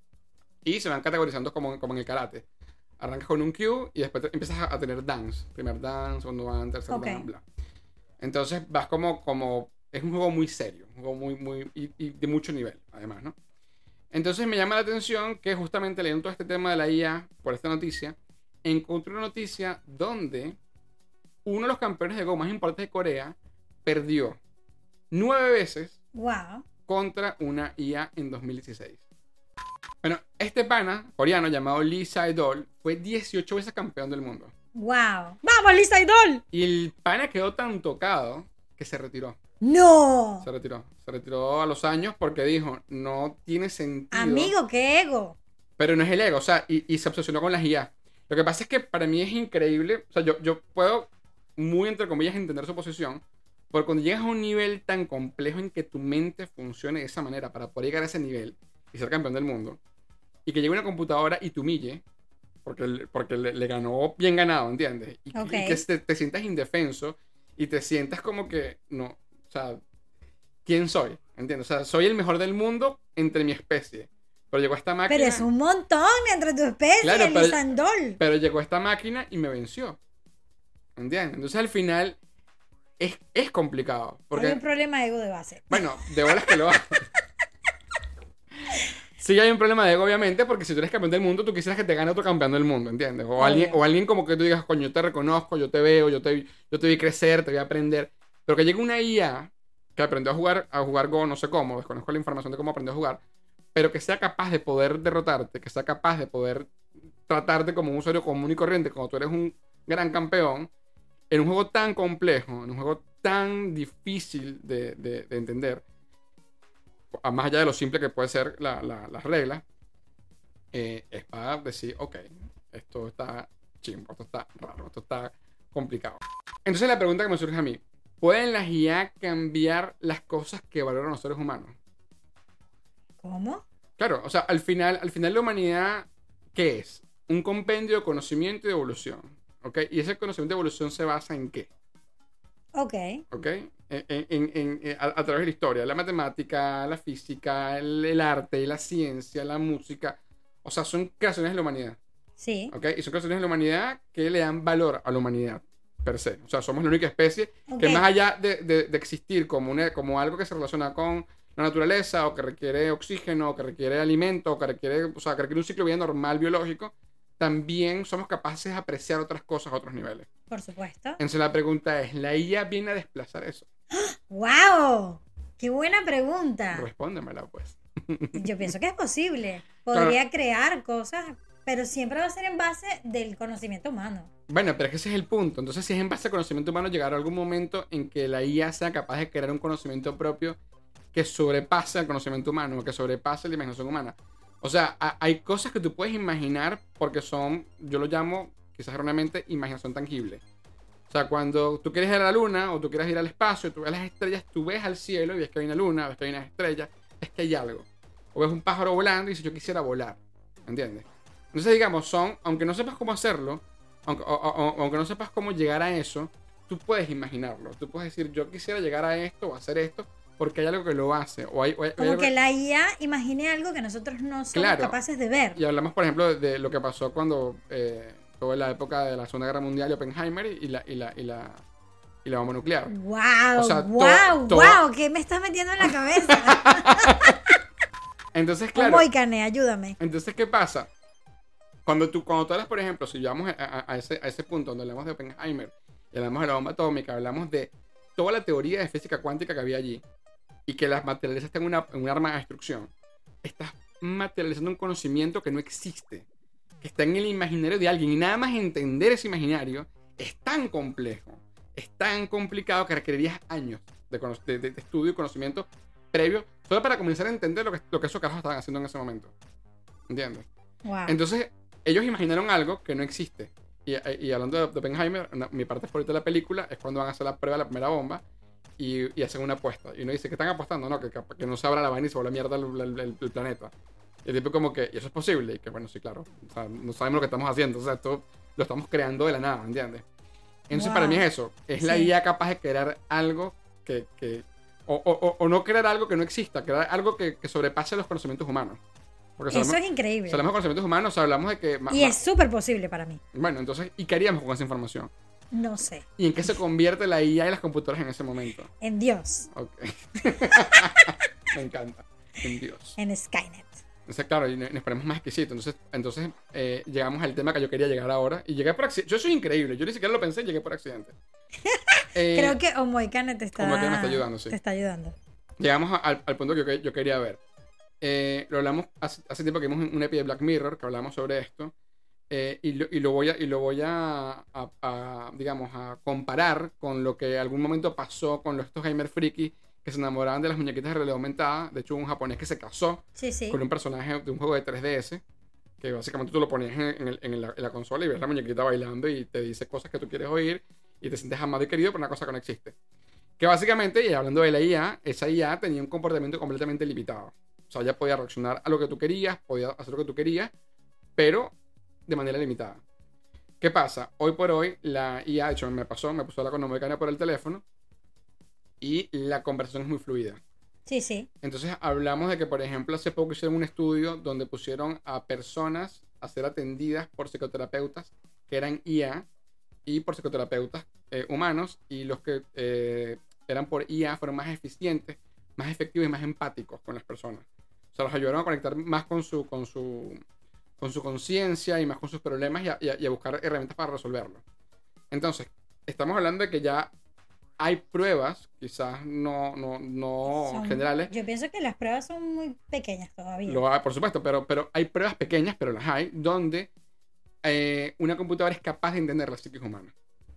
Y se van categorizando como, como en el karate. Arrancas con un Q y después te- empiezas a, a tener dance. Primer dance, segundo dance, tercer Ok. dance, bla. Entonces vas como, como... Es un juego muy serio, un juego muy, muy... Y, y de mucho nivel, además, ¿no? Entonces me llama la atención que justamente leyendo todo este tema de la I A, por esta noticia, encontré una noticia donde uno de los campeones de Go más importantes de Corea perdió nueve veces Wow. contra una I A en dos mil dieciséis. Bueno, este pana coreano llamado Lee Sae-dol fue dieciocho veces campeón del mundo. Wow. ¡Vamos, Lisa Idol! Y el pana quedó tan tocado que se retiró. ¡No! Se retiró. Se retiró a los años porque dijo, no tiene sentido. Amigo, qué ego. Pero no es el ego, o sea, y, y se obsesionó con las I A. Lo que pasa es que para mí es increíble, o sea, yo, yo puedo, muy entre comillas, entender su posición, porque cuando llegas a un nivel tan complejo en que tu mente funcione de esa manera para poder llegar a ese nivel y ser campeón del mundo, y que llegue una computadora y te humille, porque, le- porque le, le ganó bien ganado, ¿entiendes? Y, Ok. y que te, te sientas indefenso y te sientas como que, no, o sea, ¿quién soy? ¿Entiendes? O sea, soy el mejor del mundo entre mi especie. Pero llegó esta máquina... Pero es un montón entre tu especie Claro, y pero- Lisa Idol. Pero llegó esta máquina y me venció. ¿Entiendes? Entonces al final es, es complicado. Hay Porque, un problema de ego de base. bueno, de bolas que lo hace. Sí hay un problema de ego, obviamente, porque si tú eres campeón del mundo, tú quisieras que te gane otro campeón del mundo, ¿entiendes? O Obvio. alguien, o alguien como que tú digas, coño, yo te reconozco, yo te veo, yo te, yo te vi crecer, te vi aprender. Pero que llegue una I A que aprendió a jugar, a jugar Go, no sé cómo, desconozco la información de cómo aprendió a jugar, pero que sea capaz de poder derrotarte, que sea capaz de poder tratarte como un usuario común y corriente, cuando tú eres un gran campeón, en un juego tan complejo, en un juego tan difícil de, de- de entender, a más allá de lo simple que puede ser la- la- las reglas, eh, es para decir, ok, esto está chimbo, esto está raro, esto está complicado. Entonces la pregunta que me surge a mí, ¿pueden las I A cambiar las cosas que valoran los seres humanos? ¿Cómo? Claro, o sea, al final, al final la humanidad, ¿qué es? un compendio de conocimiento y de evolución. ¿Ok? Y ese conocimiento de evolución se basa en qué? Ok. ¿Ok? En, en- en- en- a, a través de la historia, la matemática, la física, el, el arte, la ciencia, la música. O sea, son creaciones de la humanidad. Sí. ¿Ok? Y son creaciones de la humanidad que le dan valor a la humanidad per se. O sea, somos la única especie que Ok. más allá de, de- de existir como, una- como algo que se relaciona con la naturaleza o que requiere oxígeno o que requiere alimento o que requiere, o sea, que requiere un ciclo de vida normal biológico, también somos capaces de apreciar otras cosas a otros niveles. Por supuesto. Entonces la pregunta es, ¿la I A viene a desplazar eso? ¡Wow! ¡Qué buena pregunta! Respóndemela, pues. Yo pienso que es posible. Podría crear cosas, pero siempre va a ser en base del conocimiento humano. Bueno, pero es que ese es el punto. Entonces, si es en base al conocimiento humano, llegará algún momento en que la I A sea capaz de crear un conocimiento propio que sobrepase al conocimiento humano, o que sobrepase la imaginación humana. O sea, ha- hay cosas que tú puedes imaginar porque son, yo lo llamo, quizás erróneamente, imaginación tangible. O sea, cuando tú quieres ir a la luna o tú quieres ir al espacio, tú ves las estrellas, tú ves al cielo y ves que hay una luna, ves que hay unas estrellas, es que hay algo. O ves un pájaro volando y dices, yo quisiera volar. ¿Entiendes? Entonces, digamos, son, aunque no sepas cómo hacerlo, aunque, o- o- aunque no sepas cómo llegar a eso, tú puedes imaginarlo. Tú puedes decir, yo quisiera llegar a esto o hacer esto porque hay algo que lo hace. O hay, o hay- hay Como algo- que la I A imagine algo que nosotros no somos Claro. capaces de ver. Y hablamos, por ejemplo, de, de lo que pasó cuando eh, fue la época de la Segunda Guerra Mundial y Oppenheimer y la, y la, y la, y la bomba nuclear. ¡Wow! O sea, ¡Wow! to- to- ¡Wow! ¿Qué me estás metiendo en la cabeza? Entonces, claro. Muy cane, ayúdame. Entonces, ¿qué pasa? Cuando tú, cuando tú hablas, por ejemplo, si llevamos a, a- a ese, a ese punto donde hablamos de Oppenheimer y hablamos de la bomba atómica, hablamos de toda la teoría de física cuántica que había allí y que las materializas en, una, en un arma de destrucción, estás materializando un conocimiento que no existe, que está en el imaginario de alguien y nada más entender ese imaginario es tan complejo, es tan complicado que requerirías años de, cono- de- de- de estudio y conocimiento previo solo para comenzar a entender lo que, lo que esos carajos estaban haciendo en ese momento. ¿Entiendes? Wow. Entonces, ellos imaginaron algo que no existe. Y, y hablando de, de Oppenheimer, una- mi parte favorita de la película es cuando van a hacer la prueba de la primera bomba y, y hacen una apuesta. Y uno dice, ¿qué están apostando? No, que, que, que no se abra la vaina y se vuelva mierda el, el- el- el planeta. Y el tipo como que, ¿y eso es posible? Y que bueno, sí, claro. O sea, no sabemos lo que estamos haciendo. O sea, esto lo estamos creando de la nada, ¿entiendes? Entonces, Wow. para mí es eso. Es la Sí. I A capaz de crear algo que... que o, o- o- o no crear algo que no exista, crear algo que, que sobrepase los conocimientos humanos. Porque si Eso hablamos, es increíble. si hablamos de conocimientos humanos, hablamos de que... ma- Y ma- es súper posible para mí. Bueno, entonces, ¿y qué haríamos con esa información? No sé. ¿Y en qué se convierte la I A y las computadoras en ese momento? En Dios. Ok. Me encanta. En Dios. En Skynet. Entonces, claro, y nos ponemos más exquisitos. Entonces, entonces eh, llegamos al tema que yo quería llegar ahora. Y llegué por accidente. Yo soy increíble. Yo ni siquiera lo pensé, llegué por accidente. Eh, Creo que Omoicane te está, Omoicane me está ayudando, sí. te está ayudando. Llegamos a- al, al punto que yo, que yo quería ver. Eh, lo hablamos hace, hace tiempo que vimos un, un epi de Black Mirror que hablamos sobre esto. Eh, y, lo, y lo voy a, y lo voy a, a- a, digamos, a comparar con lo que algún momento pasó con los, estos gamer friki que se enamoraban de las muñequitas de realidad aumentada. De hecho, hubo un japonés que se casó Sí, sí. con un personaje de un juego de tres D S, que básicamente tú lo ponías en, en el- en la, en la consola y ves la muñequita bailando y te dice cosas que tú quieres oír y te sientes amado y querido por una cosa que no existe. Que básicamente, y hablando de la I A, esa I A tenía un comportamiento completamente limitado. O sea, ella podía reaccionar a lo que tú querías, podía hacer lo que tú querías, pero de manera limitada. ¿Qué pasa? Hoy por hoy, la I A, de hecho, me pasó, me puso la economía por el teléfono y la conversación es muy fluida. Sí, sí. Entonces hablamos de que, por ejemplo, hace poco hicieron un estudio donde pusieron a personas a ser atendidas por psicoterapeutas que eran I A y por psicoterapeutas eh, humanos, y los que eh, eran por I A fueron más eficientes, más efectivos y más empáticos con las personas. O sea, los ayudaron a conectar más con su con su con su conciencia y más con sus problemas y a, y a- y a buscar herramientas para resolverlos. Entonces, estamos hablando de que ya hay pruebas, quizás no, no, no Son- generales. Yo pienso que las pruebas son muy pequeñas todavía. Lo hay, por supuesto, pero, pero hay pruebas pequeñas, pero las hay, donde eh, una computadora es capaz de entender la psiquis humana.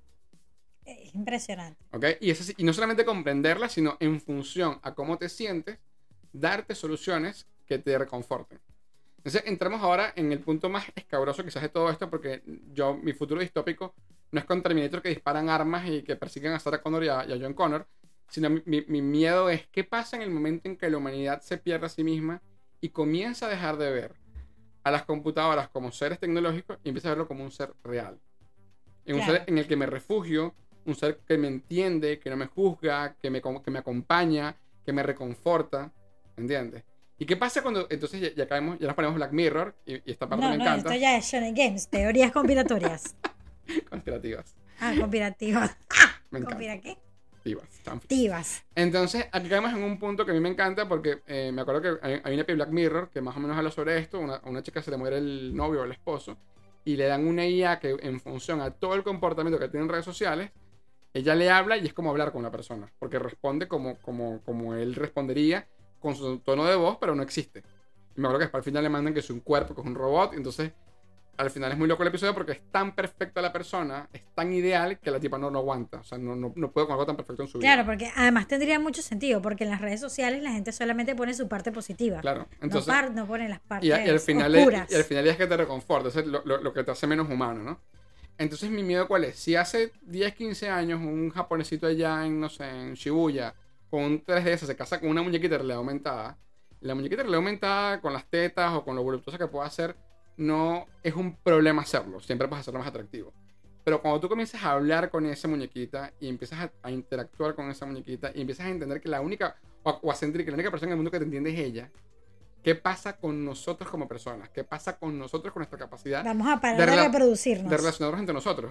Es impresionante. ¿Ok? Y, eso sí- y no solamente comprenderla, sino en función a cómo te sientes, darte soluciones que te reconforten. Entonces, entramos ahora en el punto más escabroso quizás de todo esto, porque yo, mi futuro distópico no es con Terminator que disparan armas y que persiguen a Sarah Connor y a, y a John Connor, sino mi, mi- mi miedo es qué pasa en el momento en que la humanidad se pierde a sí misma y comienza a dejar de ver a las computadoras como seres tecnológicos y empiezo a verlo como un ser real. En un Claro. ser en el que me refugio, un ser que me entiende, que no me juzga, que me, que me acompaña, que me reconforta, ¿entiendes? ¿Y qué pasa cuando entonces ya, ya caemos, ya nos ponemos Black Mirror y, y esta parte No, me no, encanta? esto ya es Shonen Games, teorías conspiratorias. Conspirativas. Ah, conspirativas. Me encanta. ¿Conspira qué? Conspirativas, tan f- Tivas. Entonces, aquí caemos en un punto que a mí me encanta porque eh, me acuerdo que hay, hay una Black Mirror que más o menos habla sobre esto. Una, a una chica se le muere el novio o el esposo y le dan una I A que en función a todo el comportamiento que tiene en redes sociales, ella le habla y es como hablar con la persona, porque responde como, como, como él respondería con su tono de voz, pero no existe. Y me acuerdo que después al final le mandan que es un cuerpo, que es un robot, y entonces al final es muy loco el episodio porque es tan perfecta la persona, es tan ideal que la tipa no lo aguanta, o sea, no, no, no puede con algo tan perfecto en su vida. Claro, porque además tendría mucho sentido, porque en las redes sociales la gente solamente pone su parte positiva. Claro, entonces... no, par- no pone las partes Y, a- y al final oscuras. es, y al final es que te reconforta, eso es lo, lo- lo que te hace menos humano, ¿no? Entonces mi miedo cuál es, si hace diez, quince años un japonesito allá en, no sé, en Shibuya, con un tres D S se casa con una muñequita de realidad aumentada, la muñequita de realidad aumentada con las tetas o con lo voluptuosa que pueda hacer, no es un problema hacerlo, siempre puedes hacerlo más atractivo. Pero cuando tú comienzas a hablar con esa muñequita y empiezas a, a interactuar con esa muñequita y empiezas a entender que la única, o a, o a sentir que la única persona en el mundo que te entiende es ella, ¿qué pasa con nosotros como personas? ¿Qué pasa con nosotros con nuestra capacidad Vamos a parar de de, rela- reproducirnos. de relacionarnos entre nosotros?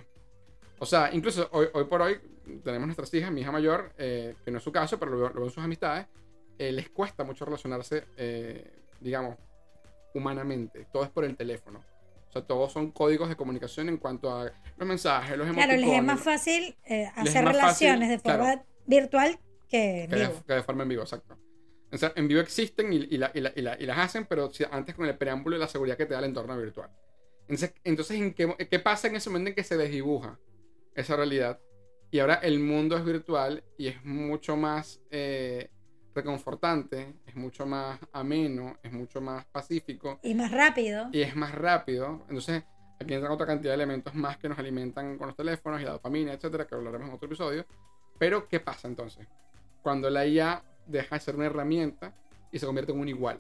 O sea, incluso hoy, hoy por hoy tenemos nuestras hijas, mi hija mayor, eh, que no es su caso, pero lo veo, lo veo en sus amistades, eh, les cuesta mucho relacionarse, eh, digamos, humanamente. Todo es por el teléfono. O sea, todos son códigos de comunicación en cuanto a los mensajes, los emoticones. Claro, les es más fácil eh, es hacer más relaciones fácil, de forma claro. virtual que en que de, vivo. que de forma en vivo, exacto. O sea, en vivo existen y, y, la- y la- y la- y las hacen, pero si- antes con el preámbulo y la seguridad que te da el entorno virtual. Entonces, entonces ¿en qué, qué pasa en ese momento en que se desdibuja esa realidad? Y ahora el mundo es virtual y es mucho más eh, reconfortante, es mucho más ameno, es mucho más pacífico Y más rápido. y es más rápido. Entonces, aquí entran otra cantidad de elementos más que nos alimentan con los teléfonos y la dopamina, etcétera, que hablaremos en otro episodio. Pero, ¿qué pasa entonces? Cuando la I A deja de ser una herramienta y se convierte en un igual.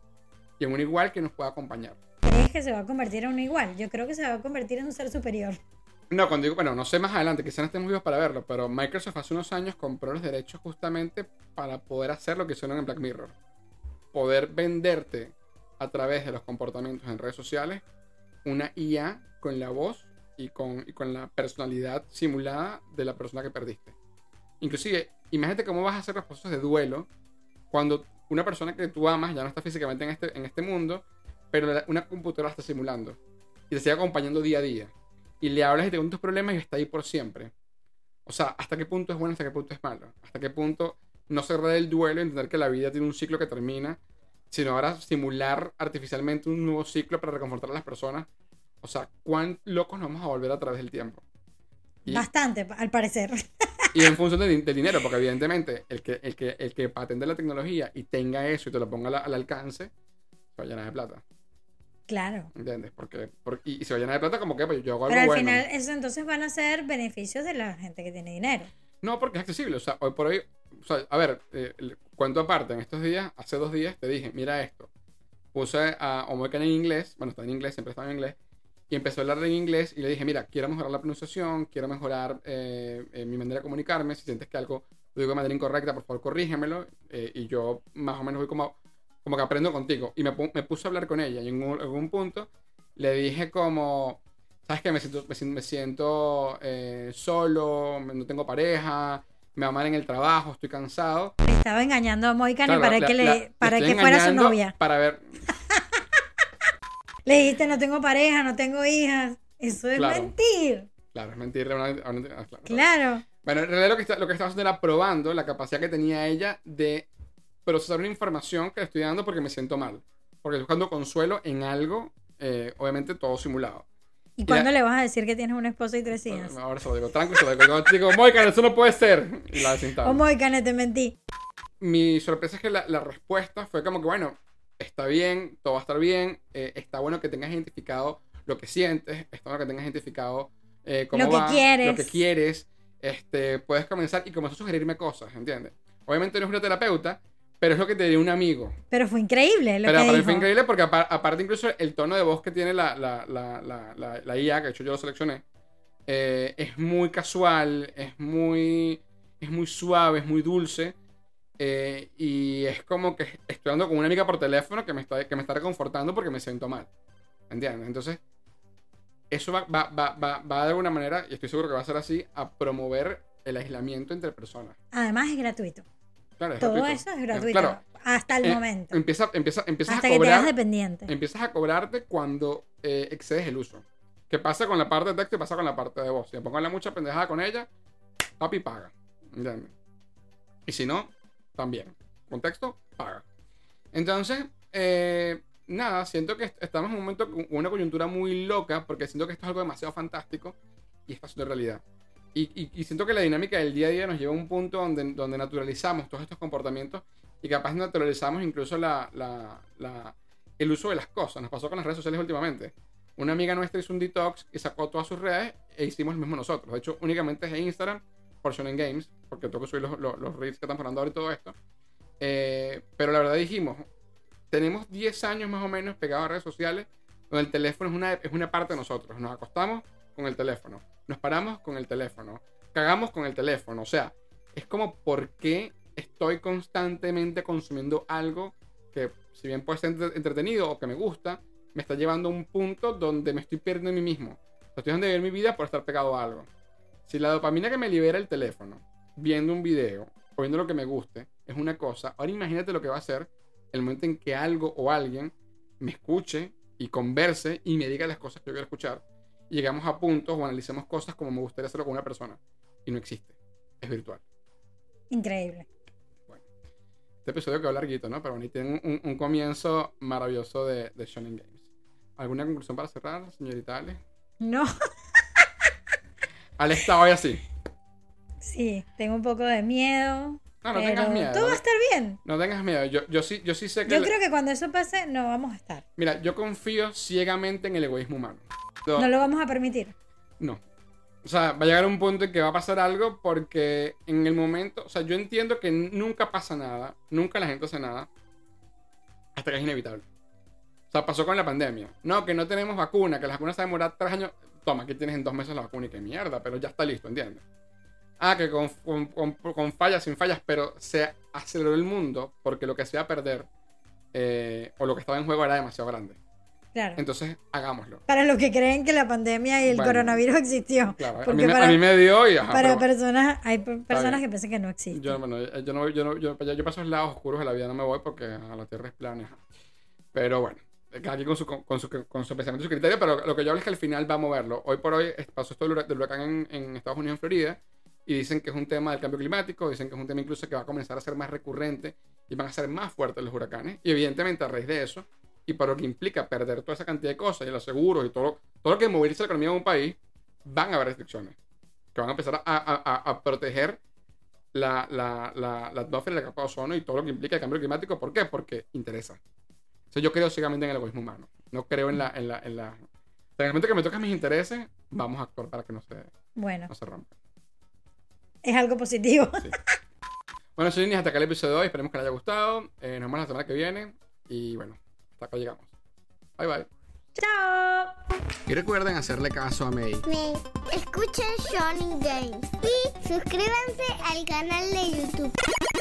Y en un igual que nos pueda acompañar. ¿Crees que se va a convertir en un igual? Yo creo que se va a convertir en un ser superior. No, cuando digo, bueno, no sé más adelante, quizás no estemos vivos para verlo, pero Microsoft hace unos años compró los derechos justamente para poder hacer lo que hicieron en Black Mirror. Poder venderte a través de los comportamientos en redes sociales una I A con la voz y con, y con la personalidad simulada de la persona que perdiste. Inclusive, imagínate cómo vas a hacer los procesos de duelo cuando una persona que tú amas ya no está físicamente en este, en este mundo, pero la- una computadora la está simulando y te sigue acompañando día a día. Y le hablas y te cuentas tus problemas y está ahí por siempre. O sea, ¿hasta qué punto es bueno, hasta qué punto es malo? ¿Hasta qué punto no cerrar el duelo y entender que la vida tiene un ciclo que termina, sino ahora simular artificialmente un nuevo ciclo para reconfortar a las personas? O sea, ¿cuán locos nos vamos a volver a través del tiempo? Y, Bastante, al parecer. y en función del, del dinero, porque evidentemente el que, el, que, el que patente la tecnología y tenga eso y te lo ponga al, al alcance, se va a llenar de plata. Claro. ¿Entiendes? Porque, porque, y, y se va a llenar de plata como que pues, yo hago algo Pero al bueno. final, eso entonces van a ser beneficios de la gente que tiene dinero. No, porque es accesible. O sea, hoy por hoy, o sea, a ver, eh, el- cuento aparte, en estos días, hace dos días, te dije, mira esto. Puse a Omoikan en inglés, bueno, está en inglés, siempre estaba en inglés, y empezó a hablar en inglés y le dije, mira, quiero mejorar la pronunciación, quiero mejorar eh, eh, mi manera de comunicarme, si sientes que algo lo digo de manera incorrecta, por favor, corrígemelo, eh, y yo más o menos voy como, como que aprendo contigo. Y me, pu- me puse a hablar con ella, y en un- en algún punto le dije como, ¿sabes qué? Me siento, me siento, me siento, eh, solo, me- no tengo pareja, me va mal en el trabajo, estoy cansado. Estaba engañando a Moikan Claro, para la- que, la- le, la para estoy que fuera su engañando novia. Para ver, Le dijiste, no tengo pareja, no tengo hijas. Eso es Claro. mentir. claro, es mentira. una- una- ah, claro, Claro. Bueno, en realidad lo que, está, lo que estaba haciendo era probando la capacidad que tenía ella de procesar una información que le estoy dando porque me siento mal. Porque estoy buscando consuelo en algo, eh, obviamente todo simulado. ¿Y Y cuándo la- le vas a decir que tienes una esposa y tres hijas? Ahora se lo digo tranquilo, se lo digo, digo, Moikan, eso no puede ser. Y la desinstalo. O Moikan, te mentí. Mi sorpresa es que la, la respuesta fue como que, bueno, está bien, todo va a estar bien, eh, está bueno que tengas identificado lo que sientes, está bueno que tengas identificado eh, cómo Lo que va, quieres. lo que quieres, este, puedes comenzar y comenzar a sugerirme cosas, ¿entiendes? Obviamente no es una terapeuta, Pero es lo que te diría un amigo. Pero fue increíble lo Pero que para mí dijo. fue increíble porque apar- aparte incluso el tono de voz que tiene la, la, la, la, la, la I A, que de hecho yo lo seleccioné, eh, es muy casual, es muy, es muy suave, es muy dulce. Eh, y es como que estoy hablando con una amiga por teléfono que me está, que me está reconfortando porque me siento mal. ¿Entiendes? Entonces, eso va, va, va, va, va de alguna manera, y estoy seguro que va a ser así, a promover el aislamiento entre personas. Además es gratuito. Claro, es Todo gratuito. eso es gratuito. Claro, hasta el eh, momento. Empieza, empieza, empiezas Hasta a que te hagas cobrar. dependiente. Empiezas a cobrarte cuando eh, excedes el uso. ¿Qué pasa con la parte de texto y pasa con la parte de voz? Si me pongo a hablar mucha pendejada con ella, papi paga. ¿Entiendes? Y si no, también. Con texto, paga. Entonces, eh, nada, siento que estamos en un momento con una coyuntura muy loca porque siento que esto es algo demasiado fantástico y está siendo realidad. Y, y, y siento que la dinámica del día a día nos lleva a un punto donde, donde naturalizamos todos estos comportamientos y capaz naturalizamos incluso la, la, la, el uso de las cosas. Nos pasó con las redes sociales últimamente. Una amiga nuestra hizo un detox y sacó todas sus redes e hicimos lo mismo nosotros. De hecho, únicamente es en Instagram por Shonen Games, porque tengo que subir los, los, los reels que están hablando ahora y todo esto. Eh, pero la verdad dijimos, tenemos diez años más o menos pegados a redes sociales, donde el teléfono es una, es una parte de nosotros. Nos acostamos con el teléfono, nos paramos con el teléfono, cagamos con el teléfono. O sea, es como, ¿por qué estoy constantemente consumiendo algo que, si bien puede ser entretenido o que me gusta, me está llevando a un punto donde me estoy perdiendo en mí mismo? Estoy dejando de vivir mi vida por estar pegado a algo. Si la dopamina que me libera el teléfono, viendo un video o viendo lo que me guste, es una cosa, ahora imagínate lo que va a ser el momento en que algo o alguien me escuche y converse y me diga las cosas que yo quiero escuchar. Y llegamos a puntos o analicemos cosas como me gustaría hacerlo con una persona. Y no existe. Es virtual. Increíble. Bueno, este episodio quedó larguito, ¿no? Pero bueno, y tiene un, un comienzo maravilloso de, de Shonen Games. ¿Alguna conclusión para cerrar, señorita Ale? No. Ale está hoy así. Sí, tengo un poco de miedo. No, no pero tengas miedo. todo no, va a estar bien. No tengas miedo. Yo, yo, sí, yo sí sé que... Yo le... creo que cuando eso pase, no vamos a estar. Mira, yo confío ciegamente en el egoísmo humano. Yo... No lo vamos a permitir. No. O sea, va a llegar un punto en que va a pasar algo porque en el momento... O sea, yo entiendo que nunca pasa nada. Nunca la gente hace nada. Hasta que es inevitable. O sea, pasó con la pandemia. No, que no tenemos vacuna. Que las vacunas se van a demorar tres años. Toma, aquí tienes en dos meses la vacuna y qué mierda. Pero ya está listo, ¿entiendes? Ah, que con, con, con, con fallas, sin fallas. Pero se aceleró el mundo porque lo que se iba a perder eh, o lo que estaba en juego era demasiado grande. Claro. Entonces, hagámoslo. Para los que creen que la pandemia y el Bueno, coronavirus existió. Claro, a Porque mí, me, para, a mí me dio y... Ajá, para pero- personas, hay per- personas bien. que piensan que no existe. Yo, bueno, yo no, yo no, yo, yo, yo paso los lados oscuros de la vida, no me voy porque a la tierra es plana. ajá. Pero bueno, cada quien con su, con, su, con su pensamiento y su criterio, pero lo que yo hablo es que al final va a moverlo. Hoy por hoy es- pasó esto del hura- del huracán en, en Estados Unidos, en Florida, y dicen que es un tema del cambio climático, dicen que es un tema incluso que va a comenzar a ser más recurrente y van a ser más fuertes los huracanes. Y evidentemente a raíz de eso, y por lo que implica perder toda esa cantidad de cosas y los seguros y todo, todo lo que moviliza la economía de un país, van a haber restricciones que van a empezar a, a, a, a proteger la, la, la, la atmósfera y la capa de ozono y todo lo que implica el cambio climático. ¿Por qué? Porque interesa. O sea, yo creo ciegamente en el egoísmo humano. No creo en la... En la, en la... O sea, en el momento que me tocan mis intereses, vamos a actuar para que no se, Bueno, no se rompan. es algo positivo. Sí. Bueno, soy Niñas, hasta acá el episodio de hoy. Esperemos que les haya gustado. Eh, nos vemos la semana que viene. Y bueno, hasta acá llegamos. Bye bye. ¡Chao! Y recuerden hacerle caso a May. Me escuchen Shonen Games y suscríbanse al canal de YouTube.